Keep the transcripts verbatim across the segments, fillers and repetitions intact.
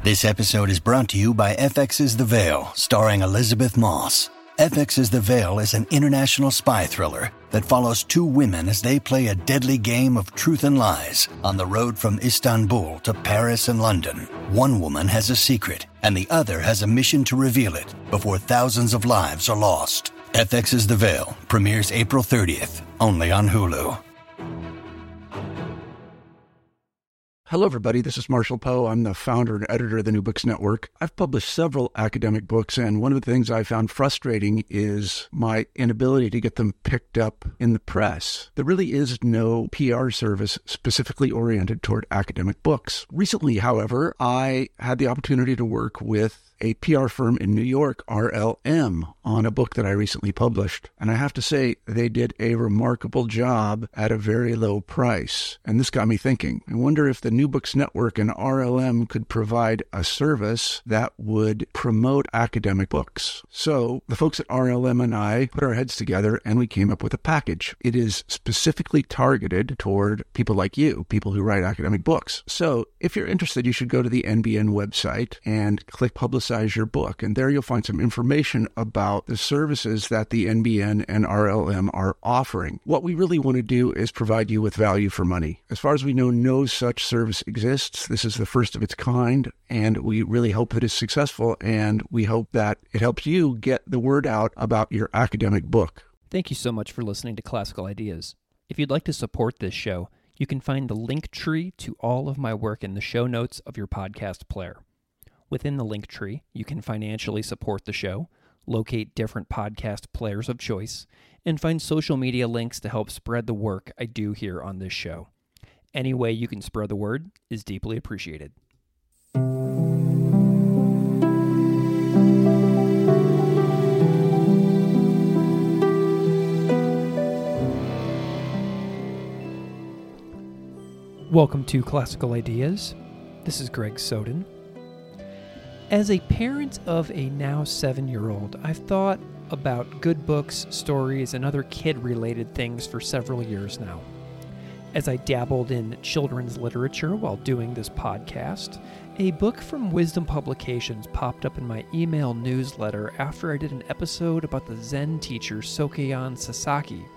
This episode is brought to you by F X's The Veil, starring Elizabeth Moss. F X's The Veil is an international spy thriller that follows two women as they play a deadly game of truth and lies on the road from Istanbul to Paris and London. One woman has a secret, and the other has a mission to reveal it before thousands of lives are lost. F X's The Veil premieres April thirtieth, only on Hulu. Hello, everybody. This is Marshall Poe. I'm the founder and editor of the New Books Network. I've published several academic books, and one of the things I found frustrating is my inability to get them picked up in the press. There really is no P R service specifically oriented toward academic books. Recently, however, I had the opportunity to work with a P R firm in New York, R L M, on a book that I recently published. And I have to say, they did a remarkable job at a very low price. And this got me thinking. I wonder if the New Books Network and R L M could provide a service that would promote academic books. So the folks at R L M and I put our heads together and we came up with a package. It is specifically targeted toward people like you, people who write academic books. So if you're interested, you should go to the N B N website and click Publicize your book. And there you'll find some information about the services that the N B N and R L M are offering. What we really want to do is provide you with value for money. As far as we know, no such service exists. This is the first of its kind, and we really hope it is successful, and we hope that it helps you get the word out about your academic book. Thank you so much for listening to Classical Ideas. If you'd like to support this show, you can find the link tree to all of my work in the show notes of your podcast player. Within the link tree, you can financially support the show, locate different podcast players of choice, and find social media links to help spread the work I do here on this show. Any way you can spread the word is deeply appreciated. Welcome to Classical Ideas. This is Greg Soden. As a parent of a now seven-year-old, I've thought about good books, stories, and other kid-related things for several years now. As I dabbled in children's literature while doing this podcast, a book from Wisdom Publications popped up in my email newsletter after I did an episode about the Zen teacher Sokeyan Sasaki.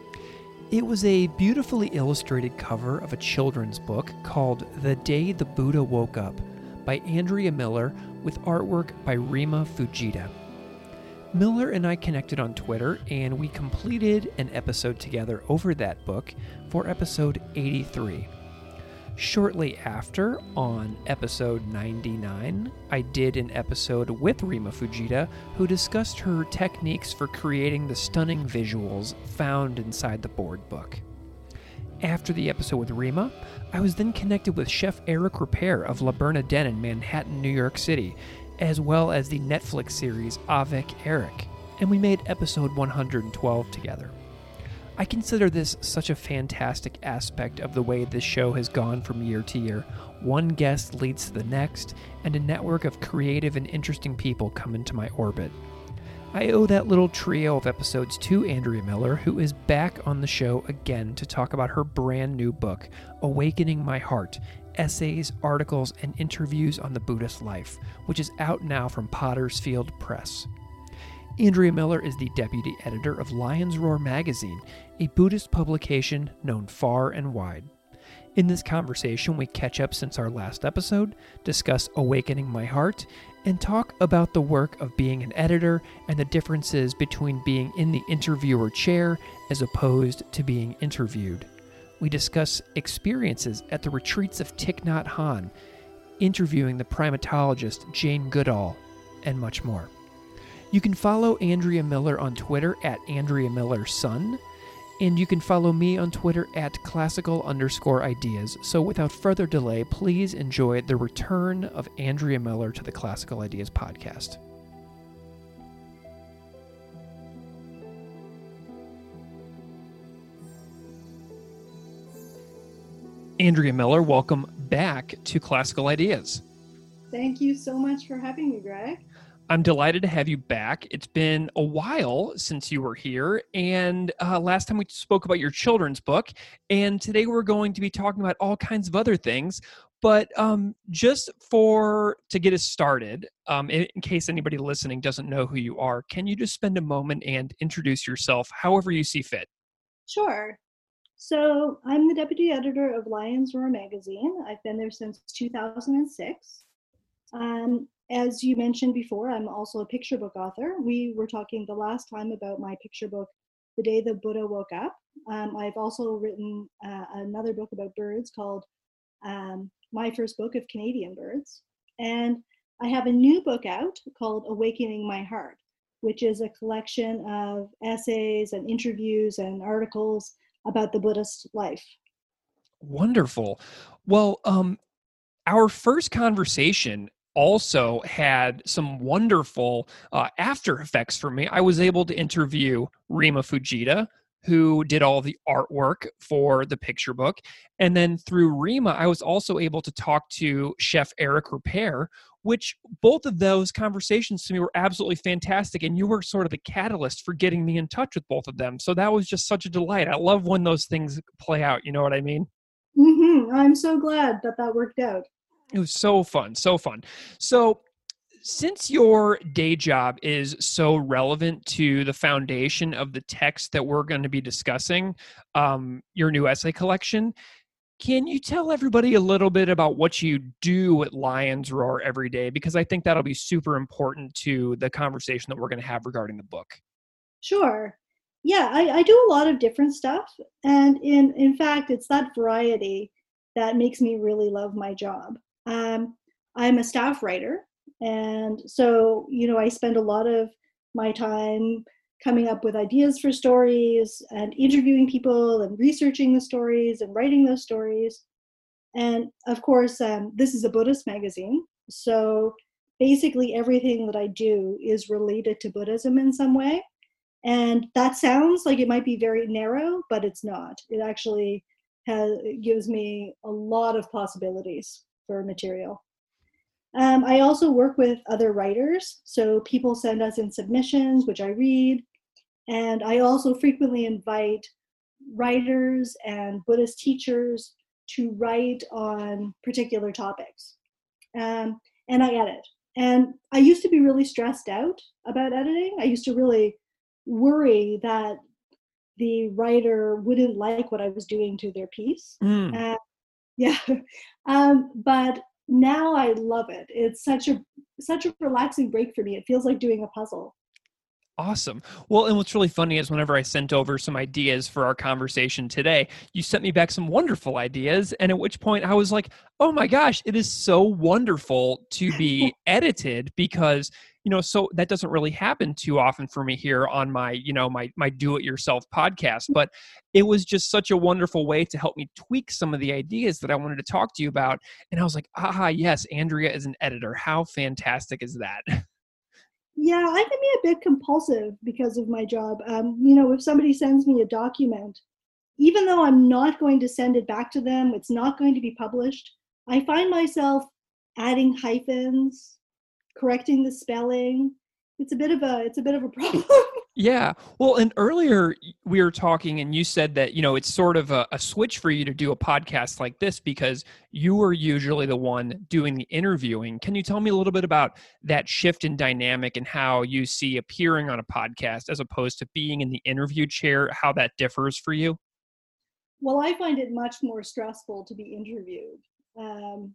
It was a beautifully illustrated cover of a children's book called The Day the Buddha Woke Up by Andrea Miller with artwork by Rima Fujita. Miller and I connected on Twitter, and we completed an episode together over that book for episode eighty-three. Shortly after, on episode ninety-nine, I did an episode with Rima Fujita, who discussed her techniques for creating the stunning visuals found inside the board book. After the episode with Rima, I was then connected with Chef Eric Repair of La Bernardin in Manhattan, New York City, as well as the Netflix series Avec Eric, and we made episode one hundred twelve together. I consider this such a fantastic aspect of the way this show has gone from year to year. One guest leads to the next, and a network of creative and interesting people come into my orbit. I owe that little trio of episodes to Andrea Miller, who is back on the show again to talk about her brand new book, Awakening My Heart, Essays, Articles, and Interviews on the Buddhist Life, which is out now from Potter's Field Press. Andrea Miller is the deputy editor of Lion's Roar magazine, a Buddhist publication known far and wide. In this conversation, we catch up since our last episode, discuss Awakening My Heart, and talk about the work of being an editor and the differences between being in the interviewer chair as opposed to being interviewed. We discuss experiences at the retreats of Thich Nhat Hanh, interviewing the primatologist Jane Goodall, and much more. You can follow Andrea Miller on Twitter at Andrea Miller Son, and you can follow me on Twitter at classical underscore ideas. So without further delay, please enjoy the return of Andrea Miller to the Classical Ideas podcast. Andrea Miller, welcome back to Classical Ideas. Thank you so much for having me, Greg. I'm delighted to have you back. It's been a while since you were here, and uh, last time we spoke about your children's book, and today we're going to be talking about all kinds of other things. But um, just for to get us started, um, in, in case anybody listening doesn't know who you are, can you just spend a moment and introduce yourself however you see fit? Sure. So I'm the deputy editor of Lions Roar magazine. I've been there since two thousand six. Um, as you mentioned before, I'm also a picture book author. We were talking the last time about my picture book, The Day the Buddha Woke Up. Um, I've also written uh, another book about birds called um, My First Book of Canadian Birds. And I have a new book out called Awakening My Heart, which is a collection of essays and interviews and articles about the Buddhist life. Wonderful. Well, um, our first conversation also had some wonderful uh, after effects for me. I was able to interview Rima Fujita, who did all the artwork for the picture book. And then through Rima, I was also able to talk to Chef Eric Ripert, which both of those conversations to me were absolutely fantastic. And you were sort of the catalyst for getting me in touch with both of them. So that was just such a delight. I love when those things play out. You know what I mean? Mm-hmm. I'm so glad that that worked out. It was so fun, so fun. So since your day job is so relevant to the foundation of the text that we're going to be discussing, um, your new essay collection, can you tell everybody a little bit about what you do at Lions Roar every day? Because I think that'll be super important to the conversation that we're going to have regarding the book. Sure. Yeah, I, I do a lot of different stuff. And in, in fact, it's that variety that makes me really love my job. Um, I'm a staff writer. And so, you know, I spend a lot of my time coming up with ideas for stories and interviewing people and researching the stories and writing those stories. And of course, um, this is a Buddhist magazine. So basically everything that I do is related to Buddhism in some way. And that sounds like it might be very narrow, but it's not. It actually has, it gives me a lot of possibilities for material. Um, I also work with other writers. So people send us in submissions, which I read. And I also frequently invite writers and Buddhist teachers to write on particular topics. Um, and I edit. And I used to be really stressed out about editing. I used to really worry that the writer wouldn't like what I was doing to their piece. Mm. Uh, yeah. um, but now I love it. It's such a such a relaxing break for me. It feels like doing a puzzle. Awesome. Well, and what's really funny is whenever I sent over some ideas for our conversation today, you sent me back some wonderful ideas. And at which point I was like, oh my gosh, it is so wonderful to be edited because, you know, so that doesn't really happen too often for me here on my, you know, my, my do-it-yourself podcast. But it was just such a wonderful way to help me tweak some of the ideas that I wanted to talk to you about. And I was like, ah, yes, Andrea is an editor. How fantastic is that? Yeah, I can be a bit compulsive because of my job. Um, you know, if somebody sends me a document, even though I'm not going to send it back to them, it's not going to be published, I find myself adding hyphens, correcting the spelling. It's a bit of a it's a bit of a problem. Yeah. Well, and earlier we were talking and you said that, you know, it's sort of a, a switch for you to do a podcast like this because you were usually the one doing the interviewing. Can you tell me a little bit about that shift in dynamic and how you see appearing on a podcast as opposed to being in the interview chair, how that differs for you? Well, I find it much more stressful to be interviewed. Um,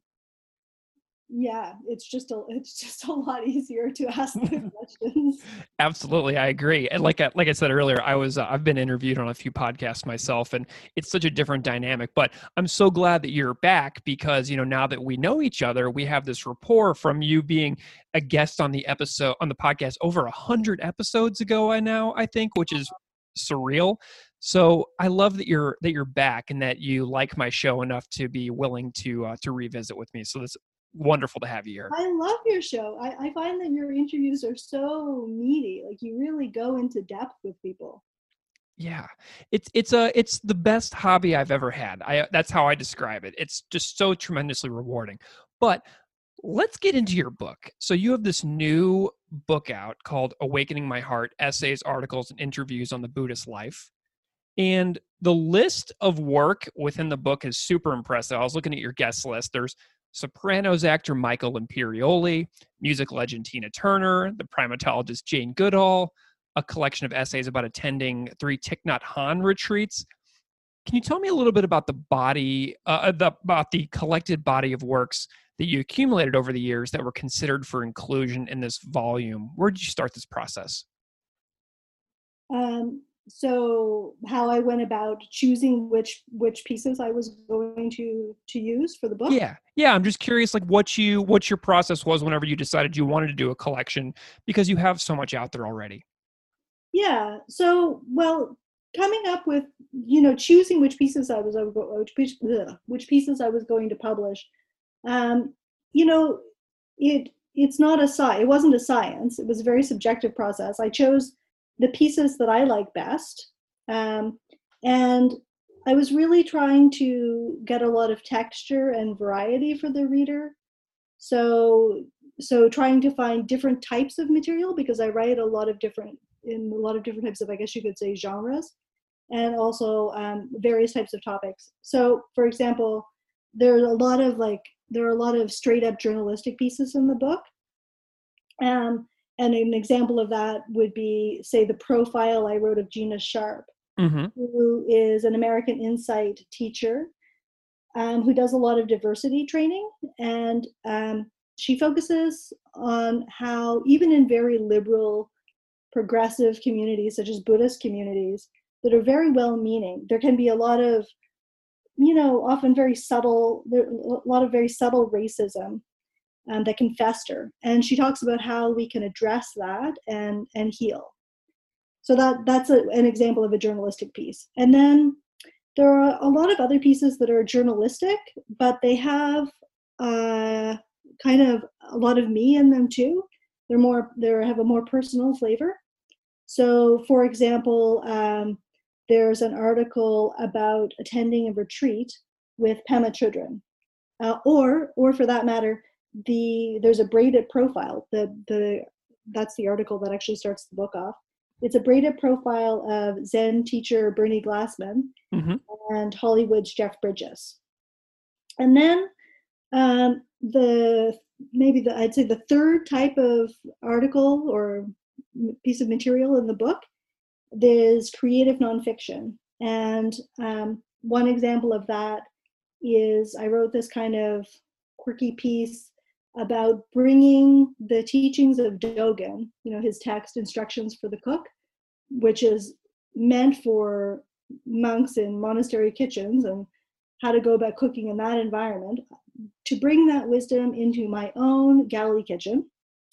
Yeah, it's just a it's just a lot easier to ask the questions. Absolutely, I agree. And like I, like I said earlier, I was uh, I've been interviewed on a few podcasts myself, and it's such a different dynamic. But I'm so glad that you're back because you know now that we know each other, we have this rapport from you being a guest on the episode on the podcast over a hundred episodes ago. I now I think, which is surreal. So I love that you're that you're back and that you like my show enough to be willing to uh, to revisit with me. So that's wonderful to have you here. I love your show. I, I find that your interviews are so meaty. Like you really go into depth with people. Yeah, it's it's a it's the best hobby I've ever had. I that's how I describe it. It's just so tremendously rewarding. But let's get into your book. So you have this new book out called Awakening My Heart: Essays, Articles, and Interviews on the Buddhist Life. And the list of work within the book is super impressive. I was looking at your guest list. There's Sopranos actor Michael Imperioli, music legend Tina Turner, the primatologist Jane Goodall, a collection of essays about attending three Thich Nhat Hanh retreats. Can you tell me a little bit about the body, uh, the, about the collected body of works that you accumulated over the years that were considered for inclusion in this volume? Where did you start this process? Um, so how I went about choosing which which pieces I was going to to use for the book? Yeah, yeah. I'm just curious, like what you what your process was whenever you decided you wanted to do a collection, because you have so much out there already. Yeah. So, well, coming up with, you know, choosing which pieces I was which, piece- ugh, which pieces I was going to publish. Um, you know, it it's not a sci. It wasn't a science. It was a very subjective process. I chose the pieces that I like best, um, and I was really trying to get a lot of texture and variety for the reader. So, so trying to find different types of material, because I write a lot of different in a lot of different types of, I guess you could say, genres, and also um, various types of topics. So, for example, there's a lot of like there are a lot of straight up journalistic pieces in the book. Um, and an example of that would be, say, the profile I wrote of Gina Sharp, Mm-hmm. who is an American Insight teacher, um, who does a lot of diversity training. And um, she focuses on how, even in very liberal, progressive communities, such as Buddhist communities, that are very well-meaning, there can be a lot of, you know, often very subtle, there, a lot of very subtle racism um, that can fester. And she talks about how we can address that and and heal. So that that's a, an example of a journalistic piece. And then there are a lot of other pieces that are journalistic, but they have uh, kind of a lot of me in them too. They're more, they have a more personal flavor. So, for example, um, there's an article about attending a retreat with Pema Chodron, uh, or, or for that matter, the there's a braided profile. The the that's the article that actually starts the book off. It's a braided profile of Zen teacher Bernie Glassman Mm-hmm. and Hollywood's Jeff Bridges. And then um, the maybe the I'd say the third type of article or piece of material in the book is creative nonfiction. And um, one example of that is I wrote this kind of quirky piece about bringing the teachings of Dogen, you know, his text, Instructions for the Cook, which is meant for monks in monastery kitchens and how to go about cooking in that environment, to bring that wisdom into my own galley kitchen.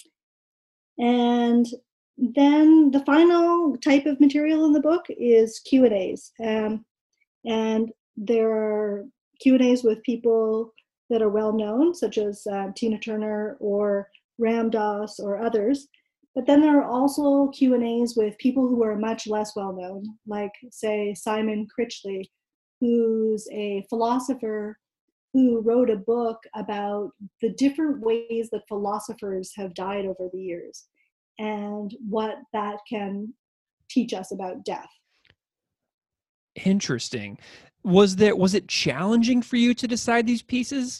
And then the final type of material in the book is Q and A's. Um, and there are Q and A's with people that are well known, such as uh, Tina Turner or Ram Dass or others. But then there are also Q and A's with people who are much less well known, like, say, Simon Critchley, who's a philosopher who wrote a book about the different ways that philosophers have died over the years and what that can teach us about death. Interesting. Was there was it challenging for you to decide these pieces?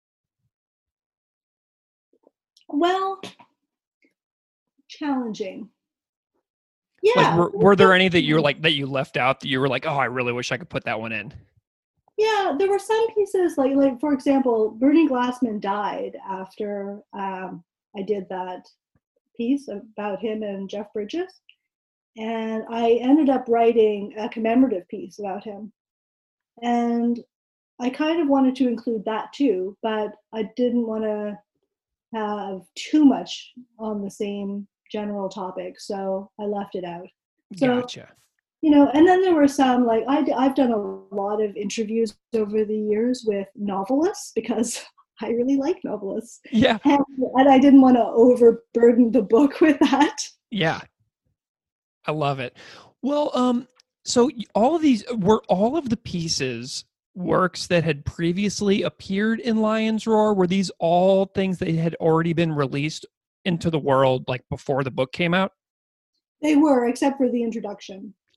Well, challenging. Yeah. Like, were, were there any that you were like that you left out that you were like, oh, I really wish I could put that one in? Yeah, there were some pieces like like for example, Bernie Glassman died after um, I did that piece about him and Jeff Bridges, and I ended up writing a commemorative piece about him, and I kind of wanted to include that too, but I didn't want to have too much on the same general topic, so I left it out. So, Gotcha. you know, and then there were some, like, I, I've done a lot of interviews over the years with novelists because I really like novelists. Yeah. And, and I didn't want to overburden the book with that. Yeah. I love it. Well, um, so all of these, were all of the pieces works that had previously appeared in Lion's Roar? Were these all things that had already been released into the world, like before the book came out? They were, except for the introduction.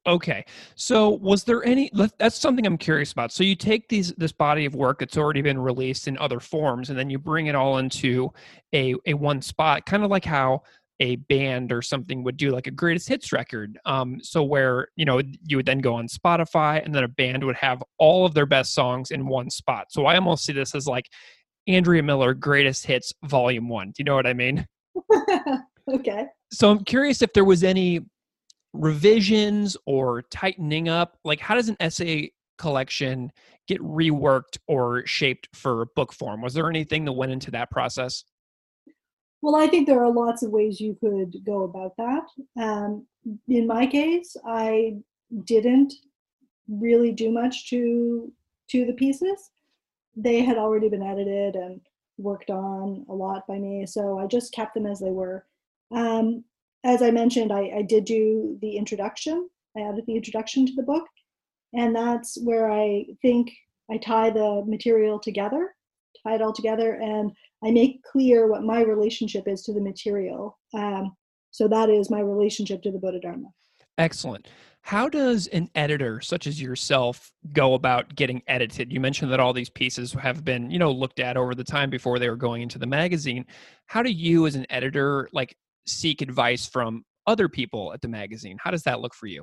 Okay. So was there any, let- that's something I'm curious about. So you take these, this body of work that's already been released in other forms, and then you bring it all into a, a one spot, kind of like how a band or something would do like a greatest hits record. Um, so where, you know, you would then go on Spotify and then a band would have all of their best songs in one spot. So I almost see this as like Andrea Miller greatest hits volume one. Do you know what I mean? Okay. So I'm curious if there was any revisions or tightening up. Like, how does an essay collection get reworked or shaped for book form? Was there anything that went into that process? Well, I think there are lots of ways you could go about that. Um, in my case, I didn't really do much to to the pieces. They had already been edited and worked on a lot by me, so I just kept them as they were. Um, as I mentioned, I, I did do the introduction. I added the introduction to the book, and that's where I think I tie the material together, tie it all together, and I make clear what my relationship is to the material. Um, so that is my relationship to the Buddha Dharma. Excellent. How does an editor such as yourself go about getting edited? You mentioned that all these pieces have been, you know, looked at over the time before they were going into the magazine. How do you as an editor like seek advice from other people at the magazine? How does that look for you?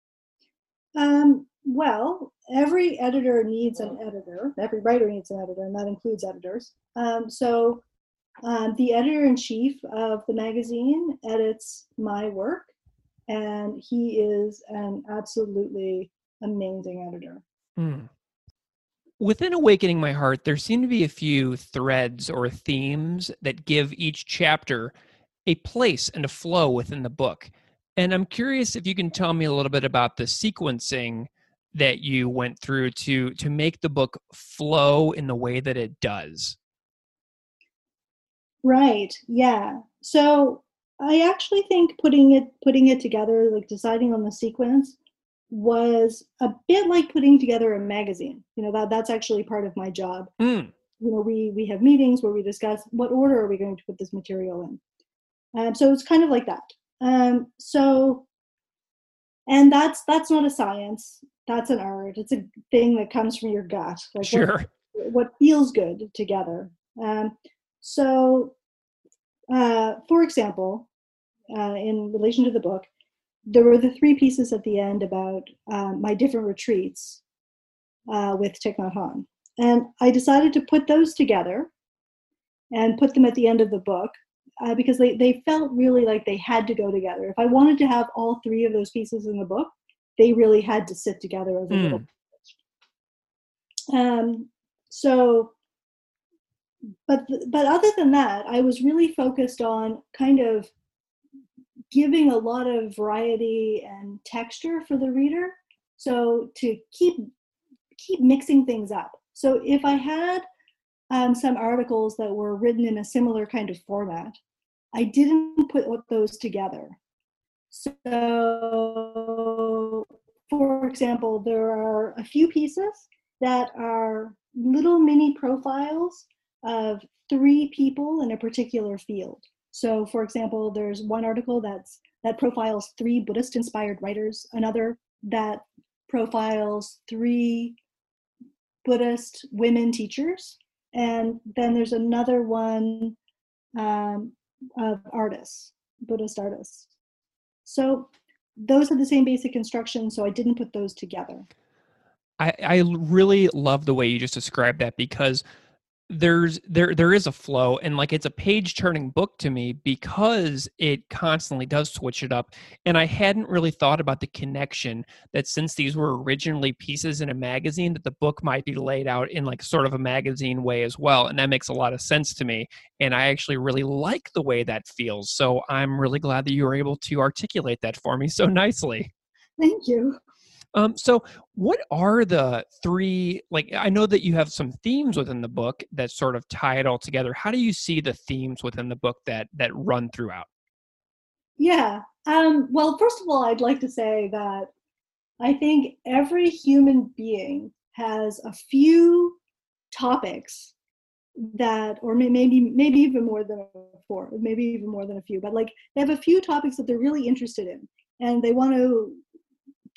Um, well, every editor needs an editor. Every writer needs an editor, and that includes editors. Um, so um, the editor-in-chief of the magazine edits my work, and he is an absolutely amazing editor. Mm. Within Awakening My Heart, there seem to be a few threads or themes that give each chapter a place and a flow within the book. And I'm curious if you can tell me a little bit about the sequencing that you went through to to make the book flow in the way that it does. Right. Yeah. So I actually think putting it putting it together, like deciding on the sequence, was a bit like putting together a magazine. You know, that that's actually part of my job. Mm. You know, we we have meetings where we discuss what order are we going to put this material in. Um, so it's kind of like that. Um, so, and that's that's not a science. That's an art. It's a thing that comes from your gut, like Sure. what what feels good together. Um, so, uh, for example, uh, in relation to the book, there were the three pieces at the end about um, my different retreats uh, with Thich Nhat Hanh. And I decided to put those together and put them at the end of the book uh, because they, they felt really like they had to go together. If I wanted to have all three of those pieces in the book, they really had to sit together as a Mm. little um, so, but, but other than that, I was really focused on kind of giving a lot of variety and texture for the reader. So to keep keep mixing things up. So if I had um, some articles that were written in a similar kind of format, I didn't put those together. So, for example, there are a few pieces that are little mini profiles of three people in a particular field. So, for example, there's one article that's that profiles three Buddhist-inspired writers, another that profiles three Buddhist women teachers, and then there's another one um, of artists, Buddhist artists. So those are the same basic instructions, so I didn't put those together. I, I really love the way you just described that because there's there there is a flow, and like it's a page turning book to me because it constantly does switch it up. And I hadn't really thought about the connection that since these were originally pieces in a magazine, that the book might be laid out in like sort of a magazine way as well. And that makes a lot of sense to me. And I actually really like the way that feels. So I'm really glad that you were able to articulate that for me so nicely. Thank you. Um, so what are the three, like, I know that you have some themes within the book that sort of tie it all together. How do you see the themes within the book that, that run throughout? Yeah. Um, well, first of all, I'd like to say that I think every human being has a few topics that, or maybe, maybe even more than four, maybe even more than a few, but like they have a few topics that they're really interested in and they want to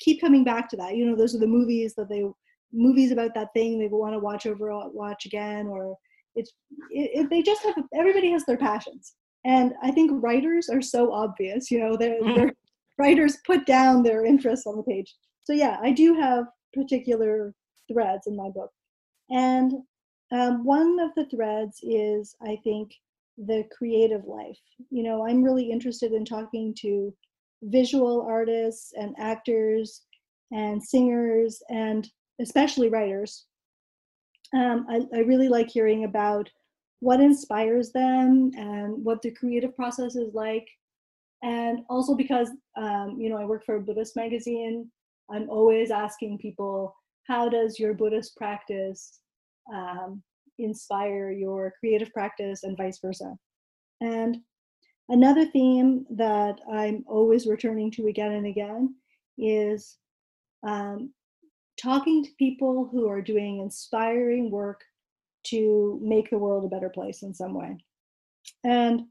keep coming back to that. You know, those are the movies that they movies about that thing they want to watch over watch again, or it's it, it, they just have everybody has their passions. And I think writers are so obvious. You know, they're, they're writers put down their interests on the page. So yeah, I do have particular threads in my book. And um, one of the threads is, I think, the creative life. You know, I'm really interested in talking to visual artists and actors and singers and especially writers. Um, I, I really like hearing about what inspires them and what the creative process is like. And also because, um, you know, I work for a Buddhist magazine, I'm always asking people, how does your Buddhist practice um, inspire your creative practice and vice versa? And another theme that I'm always returning to again and again is um, talking to people who are doing inspiring work to make the world a better place in some way. And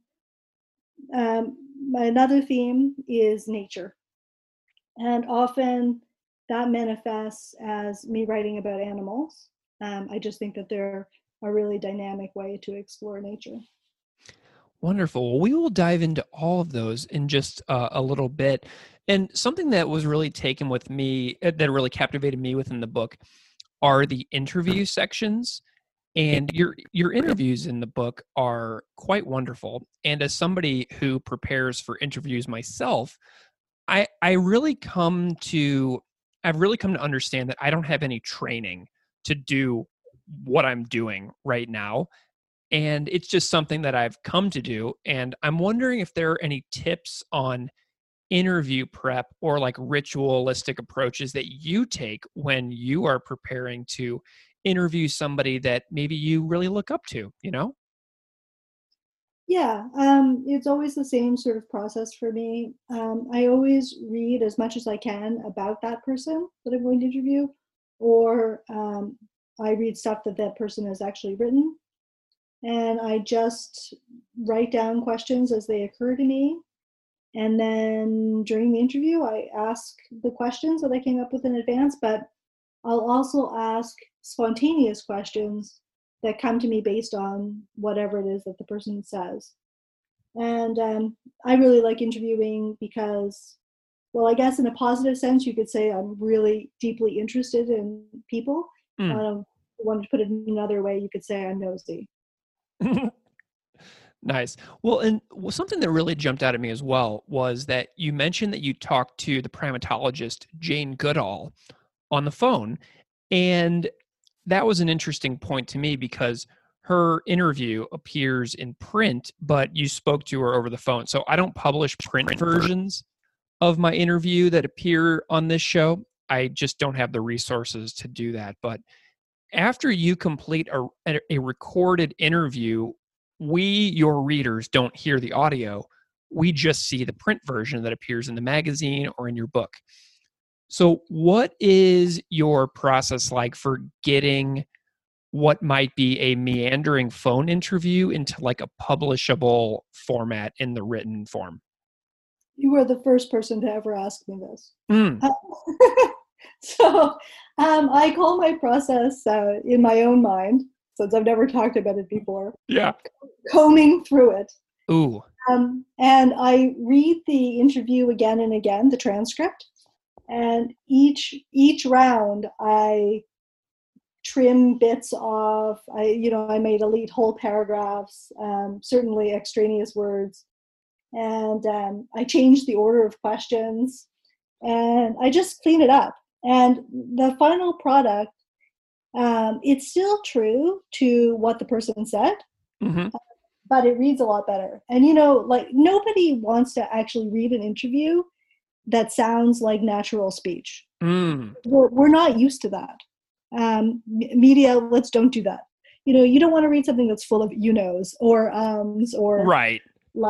um, another theme is nature. And often that manifests as me writing about animals. Um, I just think that they're a really dynamic way to explore nature. Wonderful. Well, we will dive into all of those in just uh, a little bit. And something that was really taken with me, uh, that really captivated me within the book, are the interview sections. And your your interviews in the book are quite wonderful. And as somebody who prepares for interviews myself, I I really come to I've really come to understand that I don't have any training to do what I'm doing right now. And it's just something that I've come to do. And I'm wondering if there are any tips on interview prep or like ritualistic approaches that you take when you are preparing to interview somebody that maybe you really look up to, you know? Yeah, um, it's always the same sort of process for me. Um, I always read as much as I can about that person that I'm going to interview, or um, I read stuff that that person has actually written. And I just write down questions as they occur to me. And then during the interview, I ask the questions that I came up with in advance, but I'll also ask spontaneous questions that come to me based on whatever it is that the person says. And um, I really like interviewing because, well, I guess in a positive sense, you could say I'm really deeply interested in people. Mm. Um, if you wanted to put it in another way, you could say I'm nosy. Nice. Well, and something that really jumped out at me as well was that you mentioned that you talked to the primatologist Jane Goodall on the phone. And that was an interesting point to me because her interview appears in print, but you spoke to her over the phone. So I don't publish print versions of my interview that appear on this show. I just don't have the resources to do that. But after you complete a, a recorded interview, we, your readers, don't hear the audio. We just see the print version that appears in the magazine or in your book. So what is your process like for getting what might be a meandering phone interview into like a publishable format in the written form? You were the first person to ever ask me this. Mm. Uh, so um, I call my process uh, in my own mind, since I've never talked about it before. Yeah. Combing through it. Ooh. Um, and I read the interview again and again, the transcript. And each each round, I trim bits off. I, you know, I may delete whole paragraphs, um, certainly extraneous words, and um, I change the order of questions, and I just clean it up. And the final product, um, it's still true to what the person said, mm-hmm. but it reads a lot better. And you know, like nobody wants to actually read an interview that sounds like natural speech. Mm. We're, we're not used to that. Um, media outlets don't do that. You know, you don't want to read something that's full of you knows or ums or right.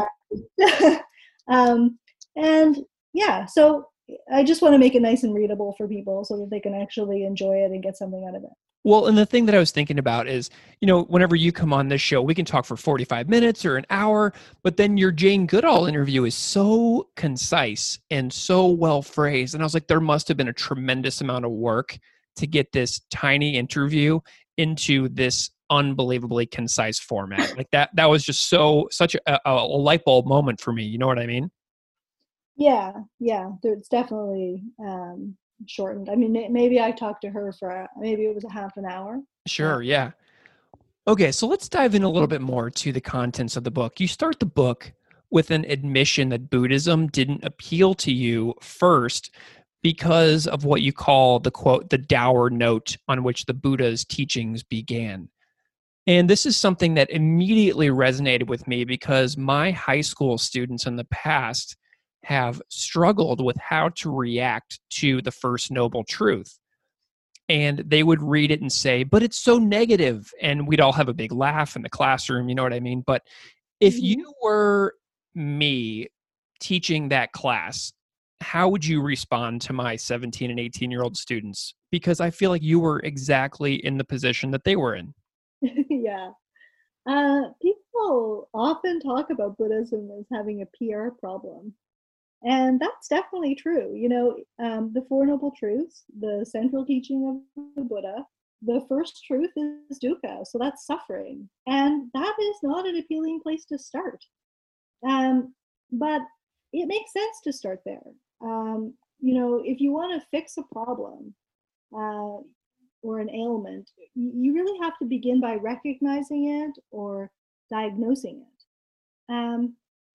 um, and yeah, so I just want to make it nice and readable for people so that they can actually enjoy it and get something out of it. Well, and the thing that I was thinking about is, you know, whenever you come on this show, we can talk for forty-five minutes or an hour, but then your Jane Goodall interview is so concise and so well phrased. And I was like, there must have been a tremendous amount of work to get this tiny interview into this unbelievably concise format. Like that, that was just so, such a, a, a light bulb moment for me. You know what I mean? Yeah, yeah, it's definitely um, shortened. I mean, may- maybe I talked to her for a- maybe it was a half an hour. Uh, Sure. Yeah. Okay, so let's dive in a little bit more to the contents of the book. You start the book with an admission that Buddhism didn't appeal to you first because of what you call the quote, the dour note on which the Buddha's teachings began. And this is something that immediately resonated with me because my high school students in the past have struggled with how to react to the First Noble Truth, and they would read it and say, but it's so negative. And we'd all have a big laugh in the classroom. You know what I mean? But if you mhm. were me teaching that class, how would you respond to my seventeen and eighteen year old students? Because I feel like you were exactly in the position that they were in. Yeah. Uh, people often talk about Buddhism as having a P R problem. And that's definitely true. You know, um, the Four Noble Truths, the central teaching of the Buddha, the first truth is dukkha. So that's suffering. And that is not an appealing place to start. Um, but it makes sense to start there. Um, you know, if you want to fix a problem, uh, or an ailment, you really have to begin by recognizing it or diagnosing it. Um,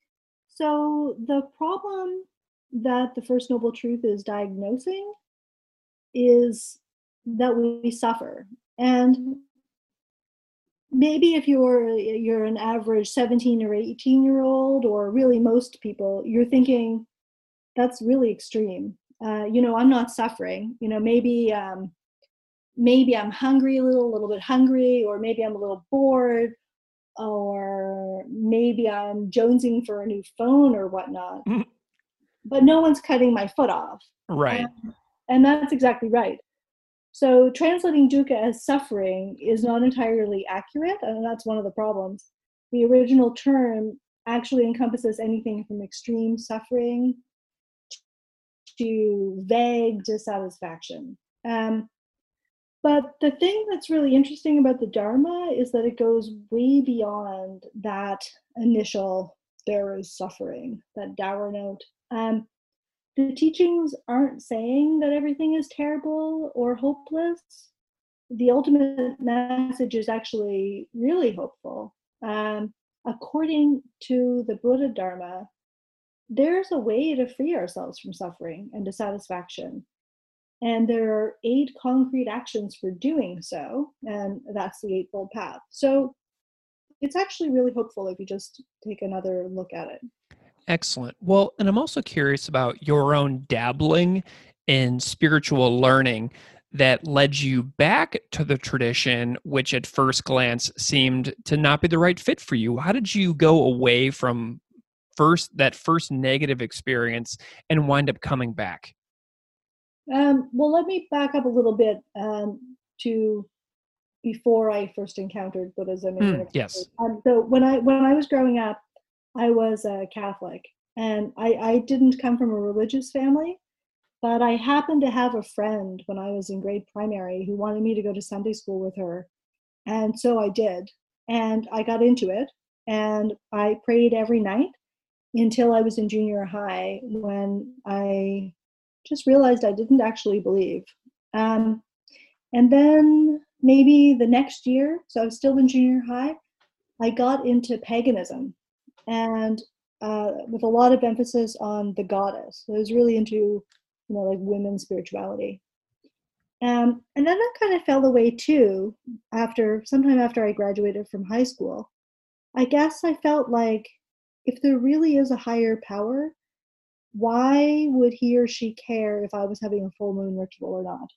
so the problem that the First Noble Truth is diagnosing is that we suffer. And maybe if you're you're an average seventeen or eighteen year old, or really most people, you're thinking that's really extreme. Uh, you know, I'm not suffering. You know, maybe um, maybe I'm hungry a little, a little bit hungry, or maybe I'm a little bored, or maybe I'm jonesing for a new phone or whatnot. But no one's cutting my foot off. Right. And, and that's exactly right. So translating dukkha as suffering is not entirely accurate, and that's one of the problems. The original term actually encompasses anything from extreme suffering to vague dissatisfaction. Um, but the thing that's really interesting about the Dharma is that it goes way beyond that initial there is suffering, that dour note. Um, the teachings aren't saying that everything is terrible or hopeless. The ultimate message is actually really hopeful. Um, according to the Buddha Dharma, there's a way to free ourselves from suffering and dissatisfaction. And there are eight concrete actions for doing so, and that's the Eightfold Path. So it's actually really hopeful if you just take another look at it. Excellent. Well, and I'm also curious about your own dabbling in spiritual learning that led you back to the tradition, which at first glance seemed to not be the right fit for you. How did you go away from first that first negative experience and wind up coming back? Um, well, let me back up a little bit um, to before I first encountered Buddhism in Mm, university. yes. Um, so when I when I was growing up, I was a Catholic, and I, I didn't come from a religious family, but I happened to have a friend when I was in grade primary who wanted me to go to Sunday school with her, and so I did, and I got into it, and I prayed every night until I was in junior high when I just realized I didn't actually believe. Um, and then maybe the next year, so I was still in junior high, I got into paganism, and uh, with a lot of emphasis on the goddess. So I was really into, you know, like women's spirituality. Um, and then that kind of fell away too after sometime after I graduated from high school. I guess I felt like if there really is a higher power, why would he or she care if I was having a full moon ritual or not?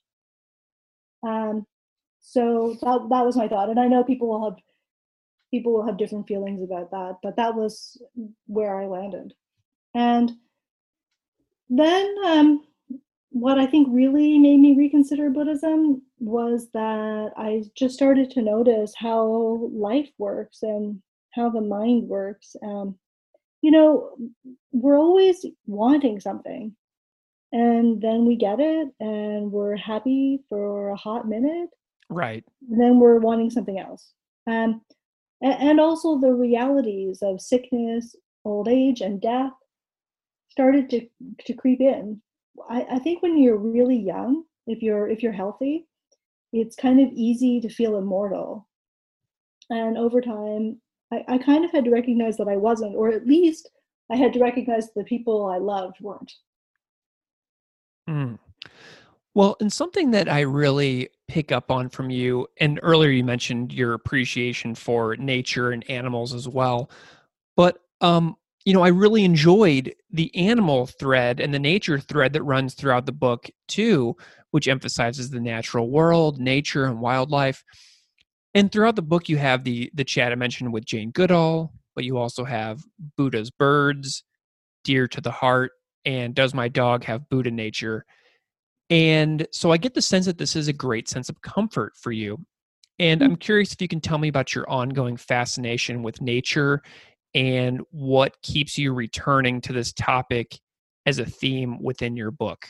Um, so that that was my thought, and I know people will have people will have different feelings about that, but that was where I landed. And then um, what I think really made me reconsider Buddhism was that I just started to notice how life works and how the mind works. Um, you know, we're always wanting something, and then we get it, and we're happy for a hot minute, Right. and then we're wanting something else. Um, a- and also the realities of sickness, old age, and death started to to creep in. I, I think when you're really young, if you're if you're healthy, it's kind of easy to feel immortal. And over time, I, I kind of had to recognize that I wasn't, or at least I had to recognize the people I loved weren't. Mm. Well, and something that I really pick up on from you, and earlier you mentioned your appreciation for nature and animals as well. But um, you know, I really enjoyed the animal thread and the nature thread that runs throughout the book too, which emphasizes the natural world, nature, and wildlife. And throughout the book, you have the the chat I mentioned with Jane Goodall, but you also have Buddha's birds, Dear to the Heart, and Does My Dog Have Buddha Nature? And so I get the sense that this is a great sense of comfort for you. And I'm curious if you can tell me about your ongoing fascination with nature and what keeps you returning to this topic as a theme within your book.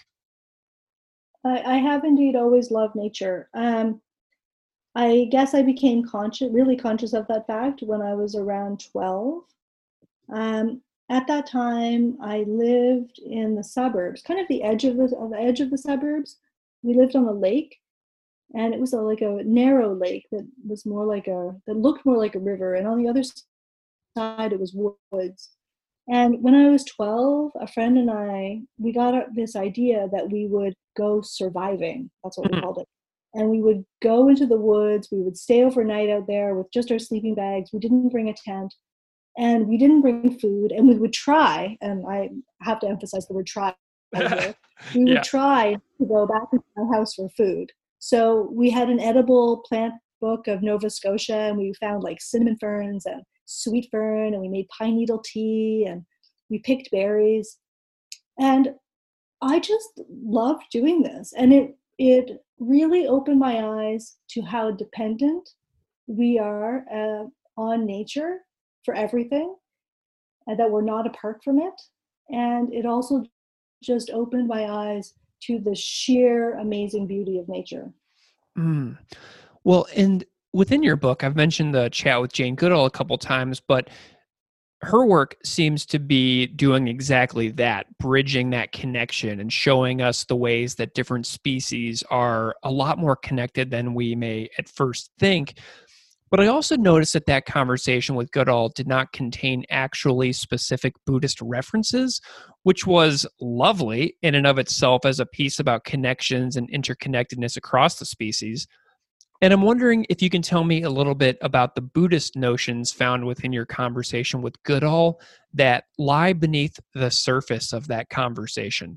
I, I have indeed always loved nature. Um, I guess I became conscious, really conscious of that fact when I was around twelve. Um, at that time, I lived in the suburbs, kind of the edge of the, of the edge of the suburbs. We lived on a lake, and it was a, like a narrow lake that was more like a that looked more like a river, and on the other side it was woods. And when I was twelve, a friend and I, we got this idea that we would go surviving. That's what we Mhm. called it. And we would go into the woods. We would stay overnight out there with just our sleeping bags. We didn't bring a tent, and we didn't bring food. And we would try, and I have to emphasize the word try here, we would Yeah. try to go back into our house for food. So we had an edible plant book of Nova Scotia, and we found like cinnamon ferns and sweet fern, and we made pine needle tea, and we picked berries. And I just loved doing this. And it it really opened my eyes to how dependent we are uh, on nature for everything, and that we're not apart from it. And it also just opened my eyes to the sheer amazing beauty of nature. Mm. Well, and within your book, I've mentioned the chat with Jane Goodall a couple times, but her work seems to be doing exactly that, bridging that connection and showing us the ways that different species are a lot more connected than we may at first think. But I also noticed that that conversation with Goodall did not contain actually specific Buddhist references, which was lovely in and of itself as a piece about connections and interconnectedness across the species. And I'm wondering if you can tell me a little bit about the Buddhist notions found within your conversation with Goodall that lie beneath the surface of that conversation.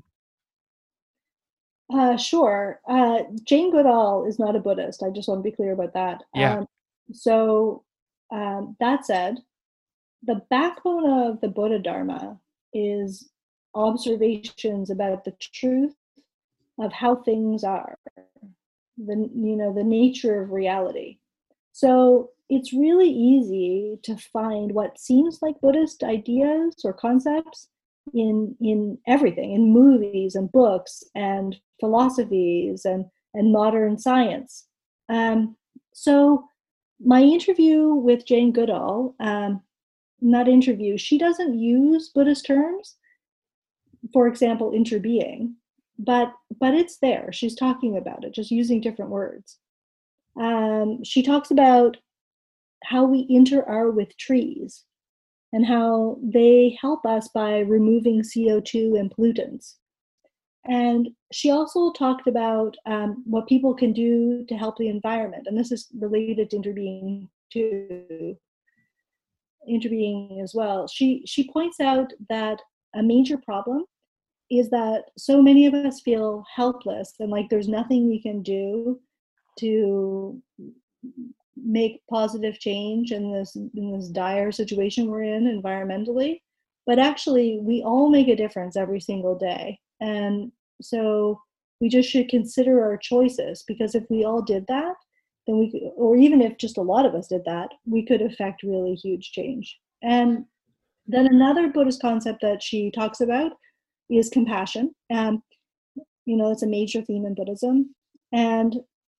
Uh, sure. Uh, Jane Goodall is not a Buddhist. I just want to be clear about that. Yeah. Um, so, um, that said, the backbone of the Buddha Dharma is observations about the truth of how things are, the you know the nature of reality. So it's really easy to find what seems like Buddhist ideas or concepts in in everything, in movies and books and philosophies and and modern science. Um, so my interview with Jane Goodall, um, not interview, she doesn't use Buddhist terms, for example, interbeing, but but it's there. She's talking about it, just using different words. Um, she talks about how we inter-are with trees and how they help us by removing C O two and pollutants. And she also talked about um, what people can do to help the environment. And this is related to interbeing too, interbeing as well. She she points out that a major problem is that so many of us feel helpless and like there's nothing we can do to make positive change in this in this dire situation we're in environmentally. But actually we all make a difference every single day. And so We just should consider our choices, because if we all did that, then we could, or even if just a lot of us did that, we could affect really huge change. And then another Buddhist concept that she talks about is compassion. Um, you know, it's a major theme in Buddhism. And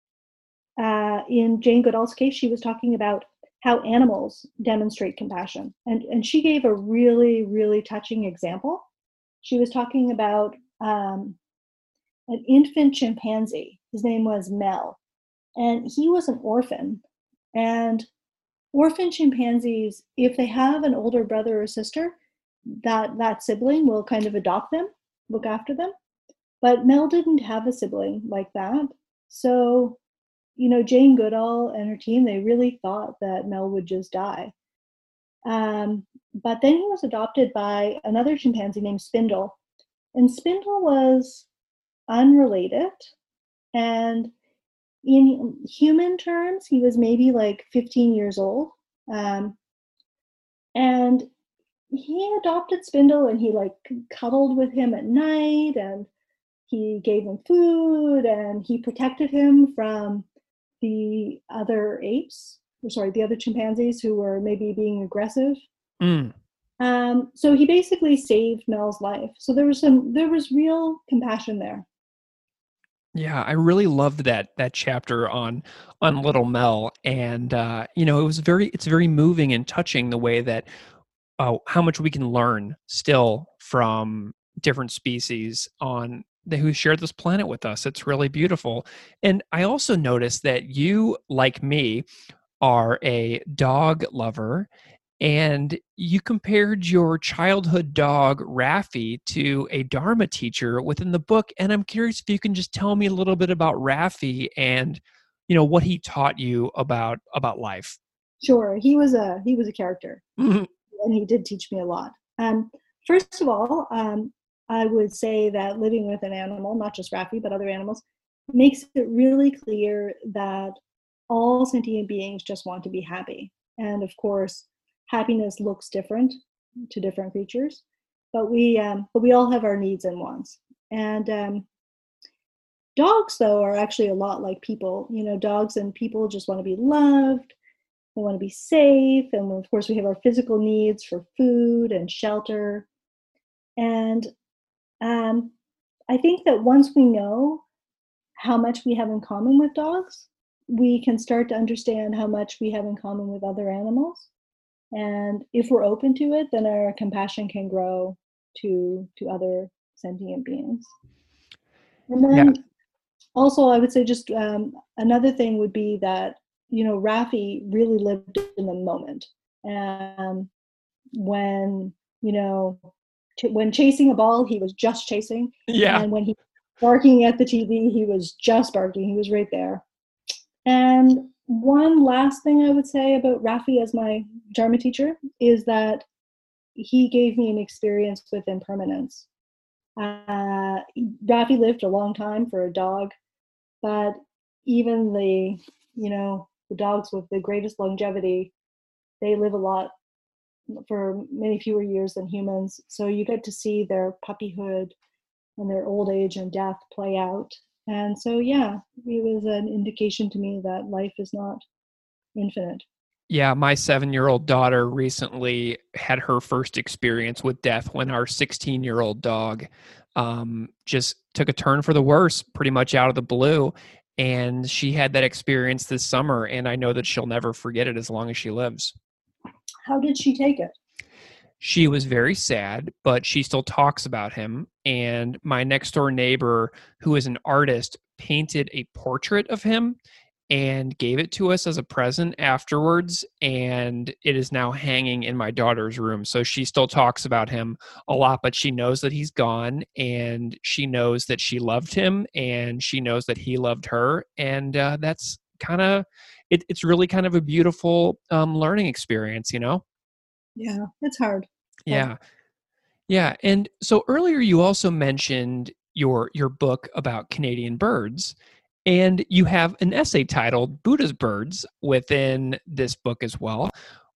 uh, in Jane Goodall's case, she was talking about how animals demonstrate compassion. And, and she gave a really, really touching example. She was talking about um, an infant chimpanzee. His name was Mel, and he was an orphan. And orphan chimpanzees, if they have an older brother or sister, that that sibling will kind of adopt them, look after them. But Mel didn't have a sibling like that. So, you know, Jane Goodall and her team, they really thought that Mel would just die. Um, but then he was adopted by another chimpanzee named Spindle. And Spindle was unrelated. And in human terms, he was maybe like fifteen years old. Um, and he adopted Spindle, and he like cuddled with him at night, and he gave him food, and he protected him from the other apes, or sorry, the other chimpanzees who were maybe being aggressive. Mm. Um, so he basically saved Mel's life. So there was some, there was real compassion there. Yeah, I really loved that that chapter on on little Mel, and uh, you know, it was very it's very moving and touching the way that uh, how much we can learn still from different species on the, who share this planet with us. It's really beautiful. And I also noticed that you, like me, are a dog lover, and you compared your childhood dog, Raffi, to a Dharma teacher within the book. And I'm curious if you can just tell me a little bit about Raffi and, you know, what he taught you about about life. Sure, he was a he was a character, Mhm. and he did teach me a lot. Um, first of all, um, I would say that living with an animal, not just Raffi, but other animals, makes it really clear that all sentient beings just want to be happy. And of course, happiness looks different to different creatures, but we um, but we all have our needs and wants. And um, dogs, though, are actually a lot like people. You know, dogs and people just want to be loved. They want to be safe, and of course, we have our physical needs for food and shelter. And um, I think that once we know how much we have in common with dogs, we can start to understand how much we have in common with other animals. And if we're open to it, then our compassion can grow to to other sentient beings. And Yeah. then also, I would say just um, another thing would be that, you know, Raffi really lived in the moment. And when, you know, ch- when chasing a ball, he was just chasing. Yeah. And when he was barking at the T V, he was just barking. He was right there. And one last thing I would say about Raffi as my Dharma teacher is that he gave me an experience with impermanence. Uh, Raffi lived a long time for a dog, but even the, you know, the dogs with the greatest longevity, they live a lot for many fewer years than humans. So you get to see their puppyhood and their old age and death play out. And so, yeah, it was an indication to me that life is not infinite. Yeah, my seven-year-old daughter recently had her first experience with death when our sixteen-year-old dog um, just took a turn for the worse, pretty much out of the blue. And she had that experience this summer, and I know that she'll never forget it as long as she lives. How did she take it? She was very sad, but she still talks about him. And my next door neighbor, who is an artist, painted a portrait of him and gave it to us as a present afterwards. And it is now hanging in my daughter's room. So she still talks about him a lot, but she knows that he's gone, and she knows that she loved him, and she knows that he loved her. And uh, that's kind of, it, it's really kind of a beautiful um, learning experience, you know? Yeah, it's hard. Yeah. Yeah. And so earlier you also mentioned your your book about Canadian birds, and you have an essay titled Buddha's Birds within this book as well.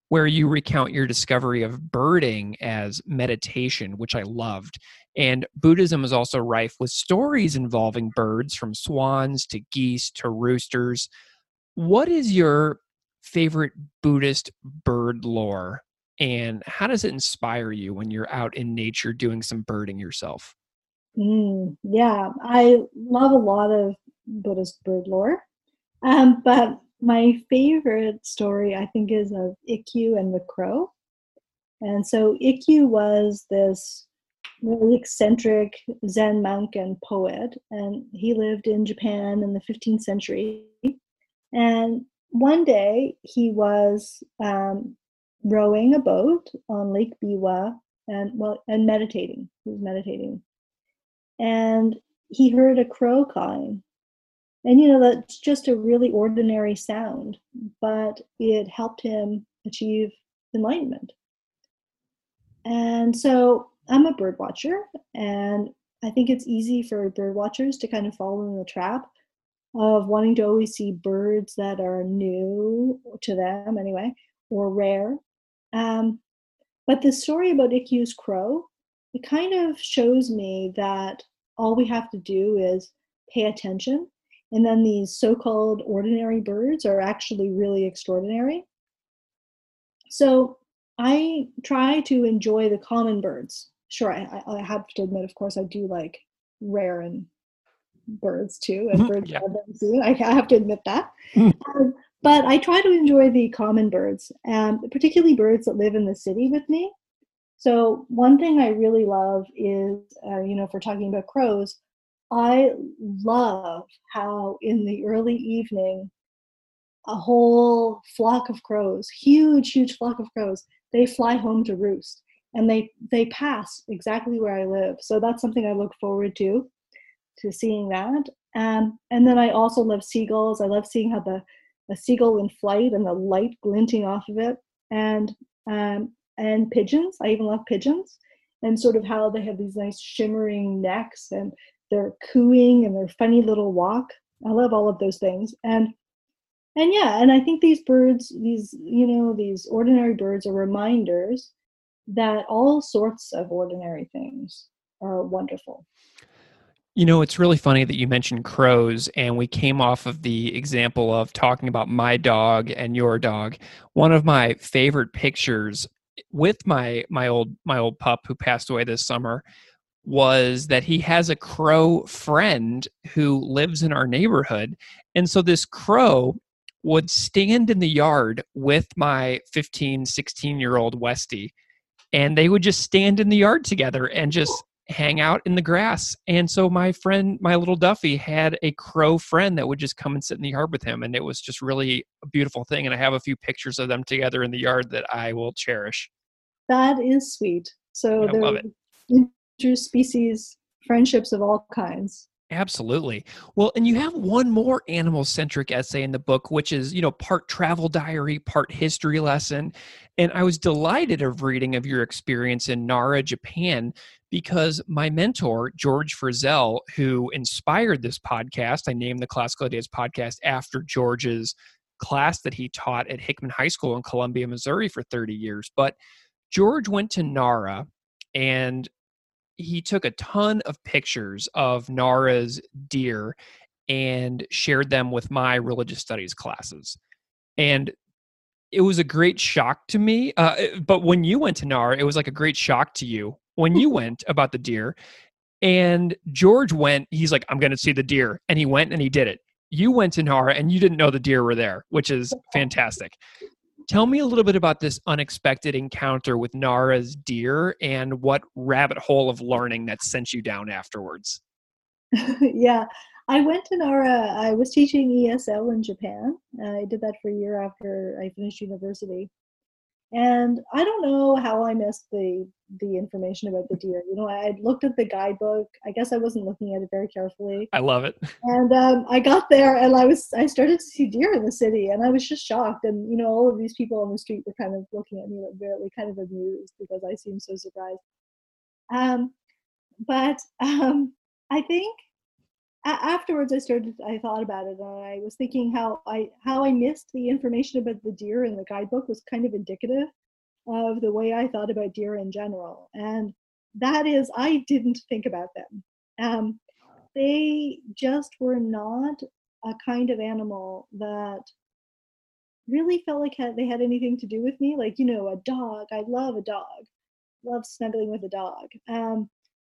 where you recount your discovery of birding as meditation, which I loved. And Buddhism is also rife with stories involving birds, from swans to geese to roosters. What is your favorite Buddhist bird lore? And how does it inspire you when you're out in nature doing some birding yourself? Mm, yeah, I love a lot of Buddhist bird lore. Um, but my favorite story, I think, is of Ikkyu and the crow. And so Ikkyu was this really eccentric Zen monk and poet, and he lived in Japan in the fifteenth century. And one day he was um, rowing a boat on Lake Biwa and well and meditating. He was meditating, and he heard a crow cawing. And you know, that's just a really ordinary sound, but it helped him achieve enlightenment. And so I'm a bird watcher, and I think it's easy for bird watchers to kind of fall in the trap of wanting to always see birds that are new to them anyway, or rare. Um, but the story about Ikkyu's crow, it kind of shows me that all we have to do is pay attention. And then these so-called ordinary birds are actually really extraordinary. So I try to enjoy the common birds. Sure, I, I have to admit, of course, I do like rare and birds too, and birds Yeah. I've never seen. I have to admit that. um, but I try to enjoy the common birds, um, particularly birds that live in the city with me. So one thing I really love is, uh, you know, if we're talking about crows, I love how in the early evening, a whole flock of crows, huge, huge flock of crows, they fly home to roost, and they they pass exactly where I live. So that's something I look forward to, to seeing that. Um, and then I also love seagulls. I love seeing how the a seagull in flight and the light glinting off of it, and um, and pigeons. I even love pigeons, and sort of how they have these nice shimmering necks, and they're cooing and their funny little walk. I love all of those things. And and yeah, and I think these birds, these, you know, these ordinary birds are reminders that all sorts of ordinary things are wonderful. You know, it's really funny that you mentioned crows, and we came off of the example of talking about my dog and your dog. One of my favorite pictures with my my old my old pup who passed away this summer was that he has a crow friend who lives in our neighborhood. And so this crow would stand in the yard with my fifteen, sixteen year old Westie, and they would just stand in the yard together and just hang out in the grass. And so my friend, my little Duffy, had a crow friend that would just come and sit in the yard with him. And it was just really a beautiful thing. And I have a few pictures of them together in the yard that I will cherish. That is sweet. So I love they're it. interspecies friendships of all kinds. Absolutely. Well, and you have one more animal-centric essay in the book, which is, you know, part travel diary, part history lesson. And I was delighted of reading of your experience in Nara, Japan, because my mentor, George Frizzell, who inspired this podcast, I named the Classical Ideas podcast after George's class that he taught at Hickman High School in Columbia, Missouri for thirty years. But George went to Nara, and he took a ton of pictures of Nara's deer and shared them with my religious studies classes. And it was a great shock to me. Uh, but when you went to Nara, it was like a great shock to you when you went about the deer. And George went, he's like, I'm going to see the deer. And he went and he did it. You went to Nara and you didn't know the deer were there, which is fantastic. Tell me a little bit about this unexpected encounter with Nara's deer and what rabbit hole of learning that sent you down afterwards. Yeah, I went to Nara. I was teaching E S L in Japan. I did that for a year after I finished university. And I don't know how I missed the the information about the deer. You know, I looked at the guidebook. I guess I wasn't looking at it very carefully. I love it. And um, I got there, and I was I started to see deer in the city, and I was just shocked. And you know, all of these people on the street were kind of looking at me like very kind of amused because I seemed so surprised. Um, but um, I think afterwards I started, I thought about it, and I was thinking how I how I missed the information about the deer in the guidebook was kind of indicative of the way I thought about deer in general. And that is, I didn't think about them. Um, they just were not a kind of animal that really felt like had, they had anything to do with me. Like, you know, a dog, I love a dog, love snuggling with a dog. Um,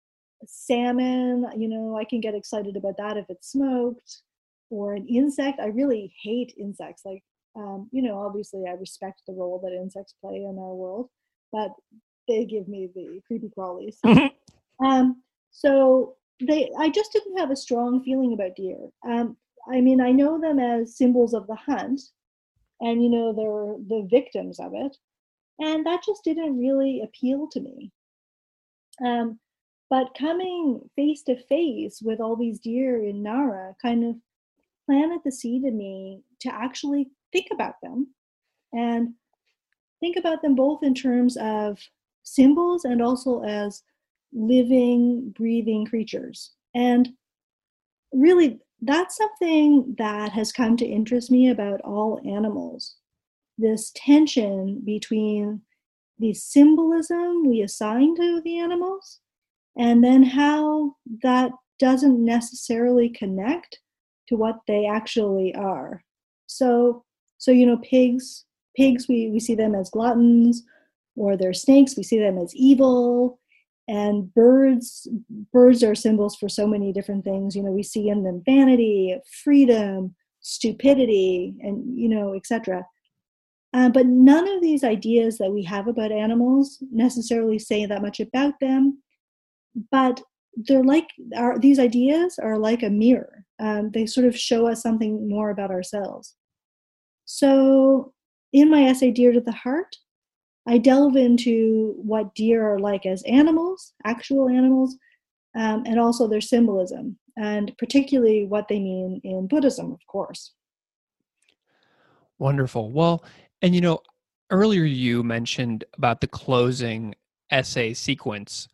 salmon, you know, I can get excited about that if it's smoked. Or an insect, I really hate insects. Like, um, you know, obviously I respect the role that insects play in our world, but they give me the creepy crawlies. um, so they, I just didn't have a strong feeling about deer. Um, I mean, I know them as symbols of the hunt, and you know, they're the victims of it, and that just didn't really appeal to me. Um, but coming face to face with all these deer in Nara kind of planted the seed in me to actually think about them, and think about them both in terms of symbols and also as living, breathing creatures. And really, that's something that has come to interest me about all animals. This tension between the symbolism we assign to the animals, and then how that doesn't necessarily connect to what they actually are. So, so you know, pigs, pigs, we, we see them as gluttons, or they're snakes, we see them as evil. And birds, birds are symbols for so many different things. You know, we see in them vanity, freedom, stupidity, and, you know, et cetera. Uh, but none of these ideas that we have about animals necessarily say that much about them. But they're like, our, these ideas are like a mirror. Um, they sort of show us something more about ourselves. So in my essay, Deer to the Heart, I delve into what deer are like as animals, actual animals, um, and also their symbolism, and particularly what they mean in Buddhism, of course. Wonderful. Well, and you know, earlier you mentioned about the closing essay sequence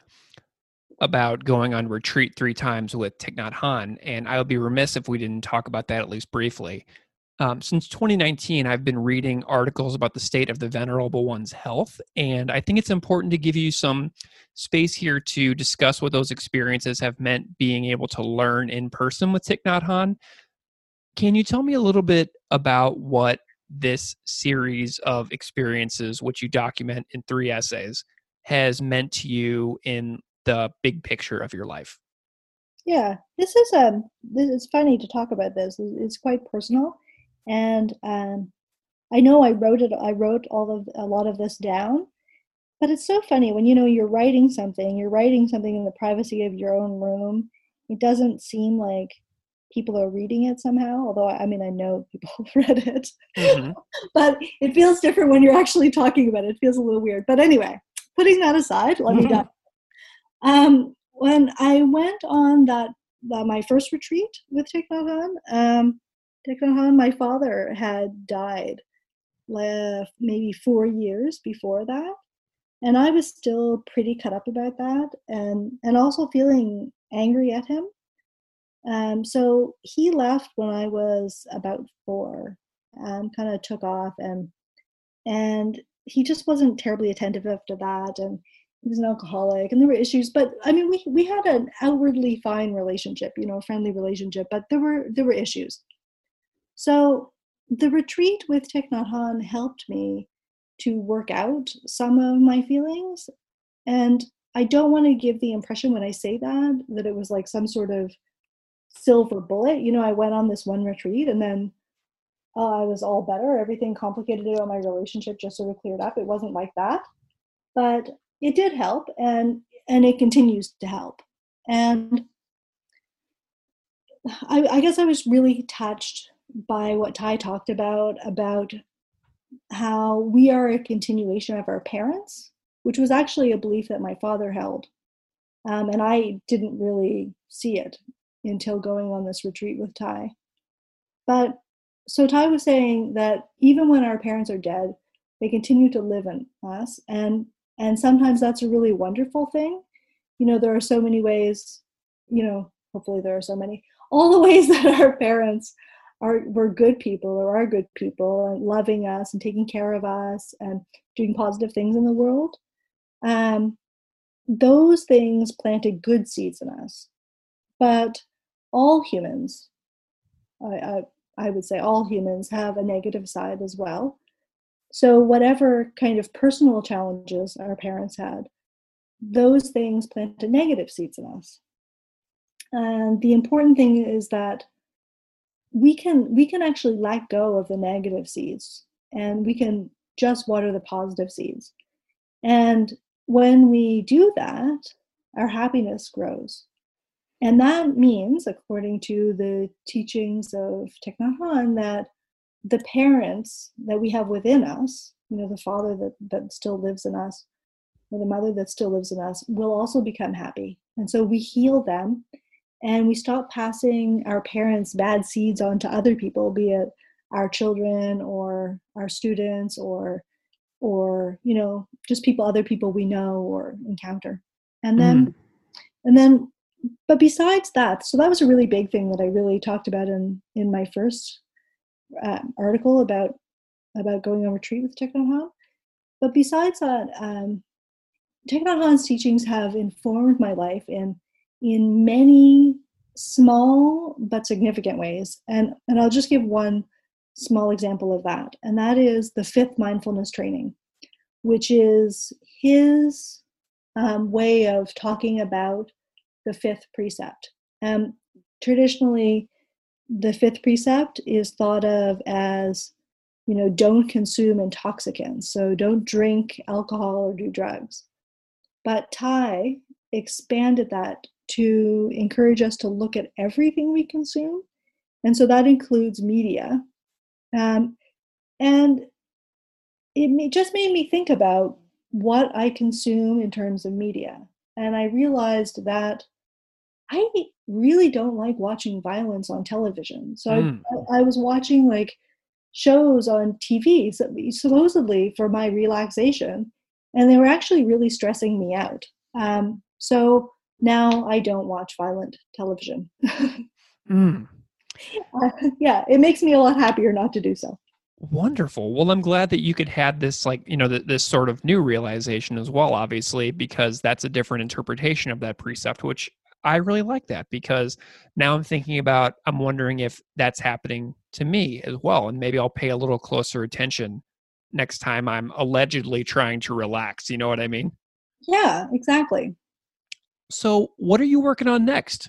about going on retreat three times with Thich Nhat Hanh, and I would be remiss if we didn't talk about that at least briefly. Um, since twenty nineteen, I've been reading articles about the state of the Venerable One's health, and I think it's important to give you some space here to discuss what those experiences have meant being able to learn in person with Thich Nhat Hanh. Can you tell me a little bit about what this series of experiences, which you document in three essays, has meant to you in the big picture of your life? Yeah, this is um, this is funny to talk about this. It's quite personal. And um, I know I wrote it, I wrote all of a lot of this down, but it's so funny when, you know, you're writing something, you're writing something in the privacy of your own room. It doesn't seem like people are reading it somehow, although, I mean, I know people read it, mm-hmm. But it feels different when you're actually talking about it. It feels a little weird. But anyway, putting that aside, let me go. Um, when I went on that, that my first retreat with Thich Nhat Hanh, um, Thich Nhat Hanh, my father had died uh, maybe four years before that. And I was still pretty cut up about that, and, and also feeling angry at him. Um, so he left when I was about four, and kind of took off, and and he just wasn't terribly attentive after that, and he was an alcoholic, and there were issues. But I mean, we we had an outwardly fine relationship, you know, a friendly relationship, but there were there were issues. So the retreat with Thich Nhat Hanh helped me to work out some of my feelings. And I don't want to give the impression when I say that, that it was like some sort of silver bullet. You know, I went on this one retreat and then uh, I was all better. Everything complicated about my relationship just sort of cleared up. It wasn't like that. But it did help, and and it continues to help. And I, I guess I was really touched by what Ty talked about, about how we are a continuation of our parents, which was actually a belief that my father held. Um, and I didn't really see it until going on this retreat with Ty. But so Ty was saying that even when our parents are dead, they continue to live in us. And, and sometimes that's a really wonderful thing. You know, there are so many ways, you know, hopefully there are so many. all the ways that our parents are were good people or are good people and loving us and taking care of us and doing positive things in the world. Um, those things planted good seeds in us. But all humans, I, I, I would say all humans have a negative side as well. So whatever kind of personal challenges our parents had, those things planted negative seeds in us. And the important thing is that we can we can actually let go of the negative seeds and we can just water the positive seeds. And when we do that, our happiness grows. And that means, according to the teachings of Thich Nhat Hanh, that the parents that we have within us, you know, the father that, that still lives in us, or the mother that still lives in us, will also become happy. And so we heal them and we stop passing our parents' bad seeds on to other people, be it our children or our students or, or, you know, just people, other people we know or encounter. And then, mm. and then, but besides that, so that was a really big thing that I really talked about in, in my first uh, article about, about going on retreat with Thich Nhat Hanh. But besides that, um, Thich Nhat Hanh's teachings have informed my life in in many small but significant ways. And, and I'll just give one small example of that. And that is the fifth mindfulness training, which is his um, way of talking about the fifth precept. Um, traditionally, the fifth precept is thought of as, you know, don't consume intoxicants. So don't drink alcohol or do drugs. But Thai expanded that to encourage us to look at everything we consume. And so that includes media. Um, and it may, just made me think about what I consume in terms of media. And I realized that I really don't like watching violence on television. So mm. I, I was watching like shows on T V, supposedly for my relaxation, and they were actually really stressing me out. Um, so now I don't watch violent television. mm. uh, yeah, it makes me a lot happier not to do so. Wonderful. Well, I'm glad that you could have this, like, you know, th- this sort of new realization as well, obviously, because that's a different interpretation of that precept, which I really like that, because now I'm thinking about, I'm wondering if that's happening to me as well. And maybe I'll pay a little closer attention next time I'm allegedly trying to relax. You know what I mean? Yeah, exactly. So what are you working on next?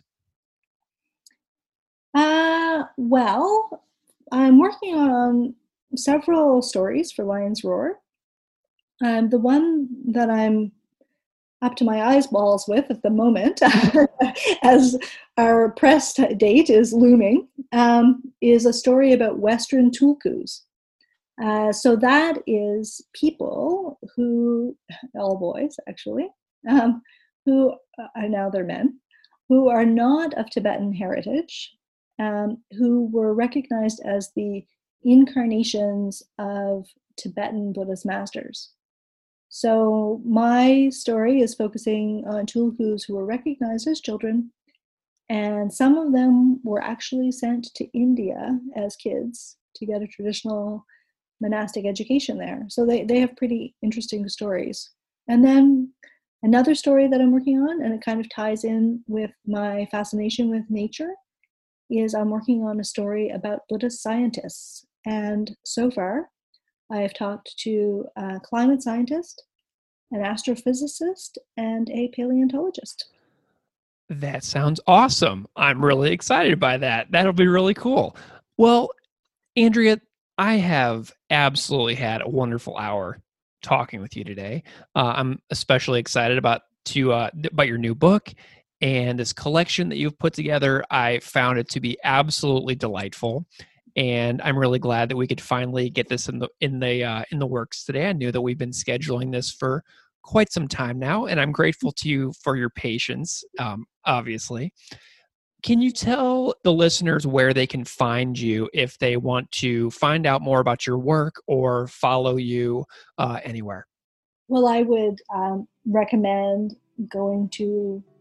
Uh, well, I'm working on several stories for Lion's Roar. Um, the one that I'm up to my eyeballs with at the moment, as our press date is looming, um, is a story about Western tulkus. Uh, so that is people who, all boys actually, um, who are now they're men, who are not of Tibetan heritage, um, who were recognized as the incarnations of Tibetan Buddhist masters. So my story is focusing on tulkus who were recognized as children, and some of them were actually sent to India as kids to get a traditional monastic education there. So they, they have pretty interesting stories. And then another story that I'm working on, and it kind of ties in with my fascination with nature, is I'm working on a story about Buddhist scientists. And so far, I have talked to a climate scientist, an astrophysicist, and a paleontologist. That sounds awesome. I'm really excited by that. That'll be really cool. Well, Andrea, I have absolutely had a wonderful hour talking with you today. Uh, I'm especially excited about to uh, about your new book and this collection that you've put together. I found it to be absolutely delightful, and I'm really glad that we could finally get this in the in the uh, in the works today. I knew that we've been scheduling this for quite some time now, and I'm grateful to you for your patience. Um, obviously. Can you tell the listeners where they can find you if they want to find out more about your work or follow you uh, anywhere? Well, I would um, recommend going to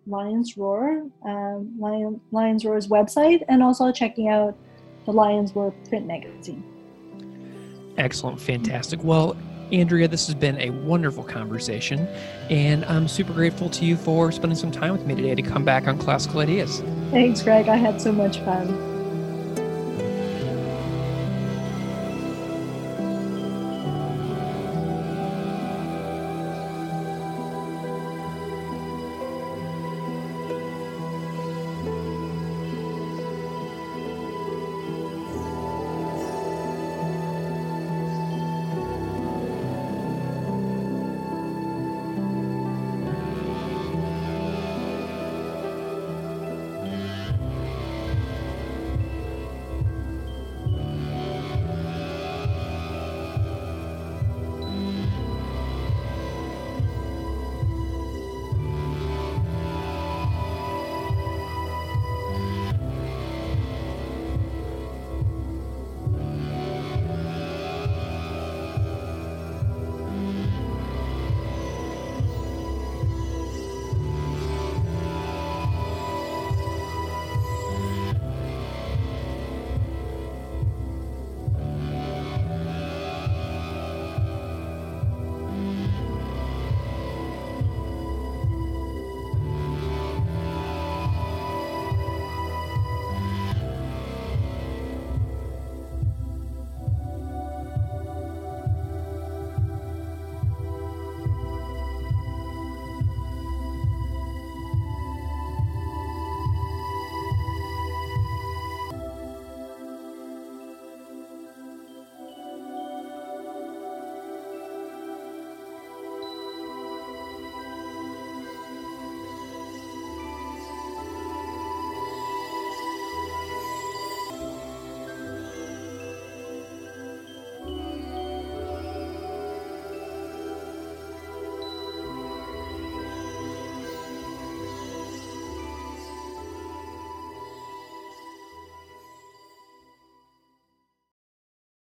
Lions Roar, um, Lion, Lions Roar's website, and also checking out the Lions Roar print magazine. Excellent. Fantastic. Well, Andrea, this has been a wonderful conversation, and I'm super grateful to you for spending some time with me today to come back on Classical Ideas. Thanks, Greg. I had so much fun.